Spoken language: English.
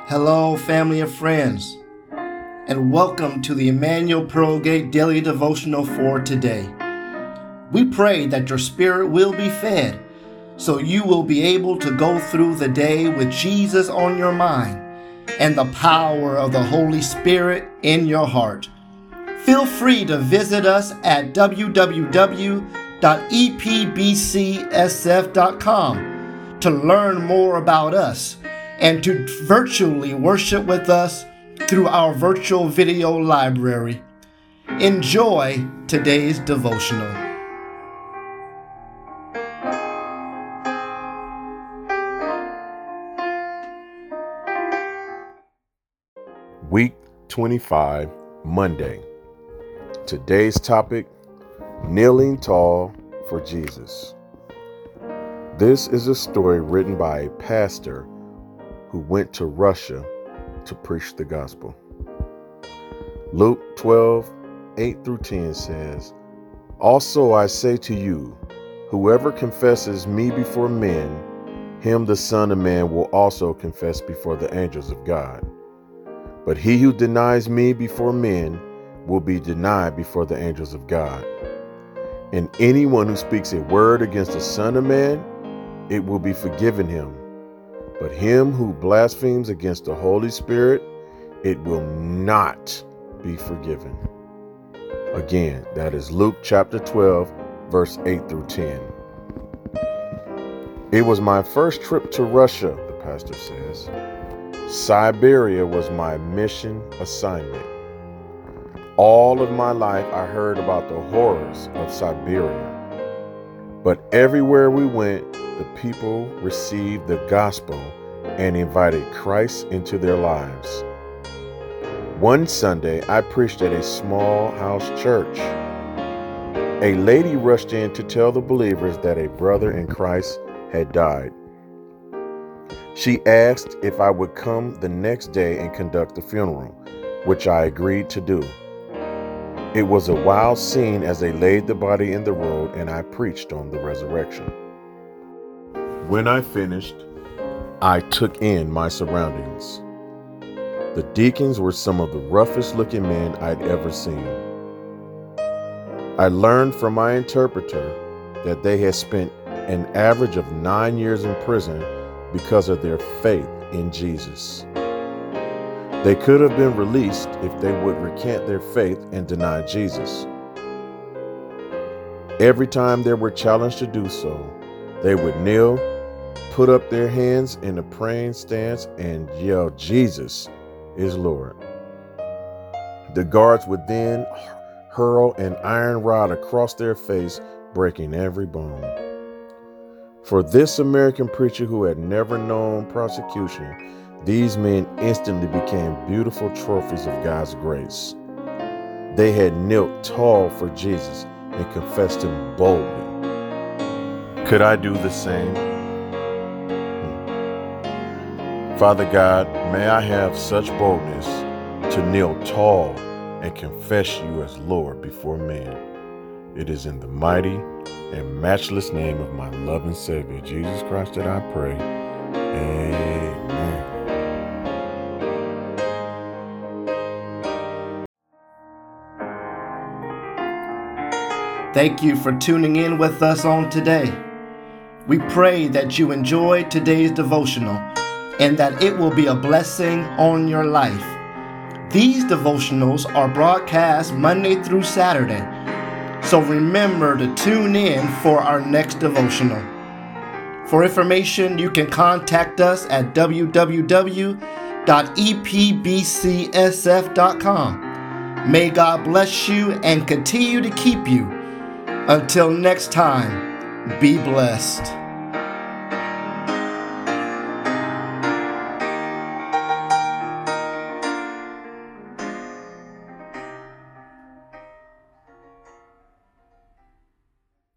Hello, family and friends, and welcome to the Emmanuel Pearlgate Daily Devotional for today. We pray that your spirit will be fed, so you will be able to go through the day with Jesus on your mind and the power of the Holy Spirit in your heart. Feel free to visit us at www.epbcsf.com to learn more about us and to virtually worship with us through our virtual video library. Enjoy today's devotional. Week 25, Monday. Today's topic, Kneeling Tall for Jesus. This is a story written by a pastor who went to Russia to preach the gospel. Luke 12:8-10 says, "Also I say to you, whoever confesses me before men, him the Son of Man will also confess before the angels of God. But he who denies me before men will be denied before the angels of God. And anyone who speaks a word against the Son of Man, it will be forgiven him. But him who blasphemes against the Holy Spirit, it will not be forgiven." Again, that is Luke chapter 12, verse 8-10. It was my first trip to Russia, the pastor says. Siberia was my mission assignment. All of my life I heard about the horrors of Siberia. But everywhere we went, the people received the gospel and invited Christ into their lives. One Sunday, I preached at a small house church. A lady rushed in to tell the believers that a brother in Christ had died. She asked if I would come the next day and conduct the funeral, which I agreed to do. It was a wild scene as they laid the body in the road and I preached on the resurrection. When I finished, I took in my surroundings. The deacons were some of the roughest looking men I'd ever seen. I learned from my interpreter that they had spent an average of 9 years in prison because of their faith in Jesus. They could have been released if they would recant their faith and deny Jesus. Every time they were challenged to do so, they would kneel, put up their hands in a praying stance, and yell, "Jesus is Lord." The guards would then hurl an iron rod across their face, breaking every bone. For this American preacher who had never known persecution, these men instantly became beautiful trophies of God's grace. They had knelt tall for Jesus and confessed him boldly. Could I do the same? Father God, may I have such boldness to kneel tall and confess you as Lord before men. It is in the mighty and matchless name of my loving Savior, Jesus Christ, that I pray. Amen. Thank you for tuning in with us on today. We pray that you enjoyed today's devotional and that it will be a blessing on your life. These devotionals are broadcast Monday through Saturday, so remember to tune in for our next devotional. For information, you can contact us at www.epbcsf.com. May God bless you and continue to keep you. Until next time, be blessed.